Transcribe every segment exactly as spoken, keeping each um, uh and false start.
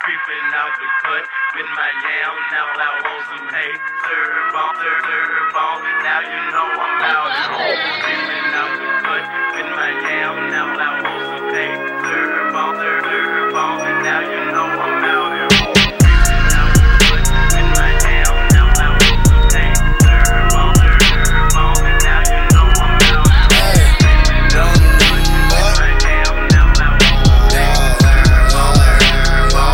Creeping out the cut with my yam, now I want some hay. Serve on, serve, serve on, now you know I'm out here. Creeping out the cut with my yam, now I want some hay. Serve on, serve, serve on, now you know I'm out here. Creeping out the cut with my yam, now I want some hay. Serve on, serve, serve on, now you know I'm out here. Creeping out the cut with my yam, now I want some hay. Serve on, serve on.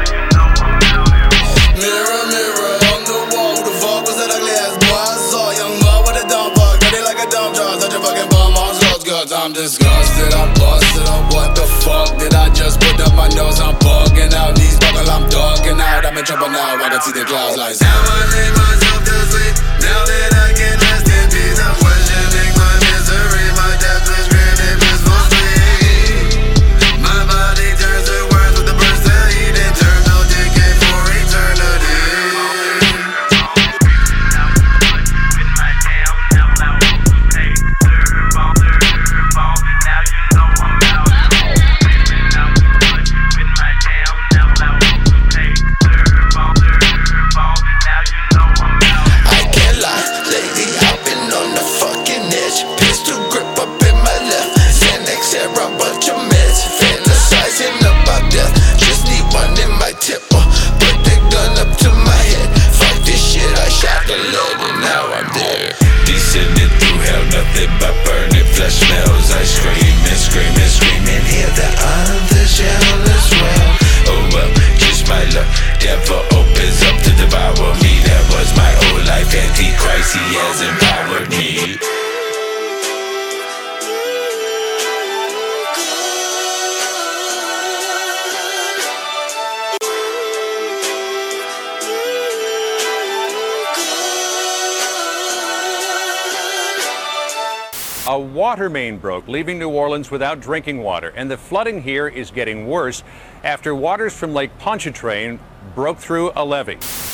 Mirror, mirror on the wall, who the fuck was that ugly ass boy I saw? Young boy with a dumb fuck, dirty like a dumb dog, such a fucking bum on drugs, cause I'm disgusted, I'm busted on what the fuck did I just put up my nose? I'm bugging out, these buckle, I'm ducking out, I'm in trouble now, I can see the clouds like now I lay myself to sleep, now that I can rest in peace, I'm questioning my misery, my death is granted blissfully. My body turns to words with the burst of heat, internal decay for eternity. But burning flesh smells, I scream and scream and scream and hear the others yell as well. Oh well, just my luck, devil opens up to devour me. That was my old life, Antichrist, he has empowered me. A water main broke, leaving New Orleans without drinking water, and the flooding here is getting worse after waters from Lake Pontchartrain broke through a levee.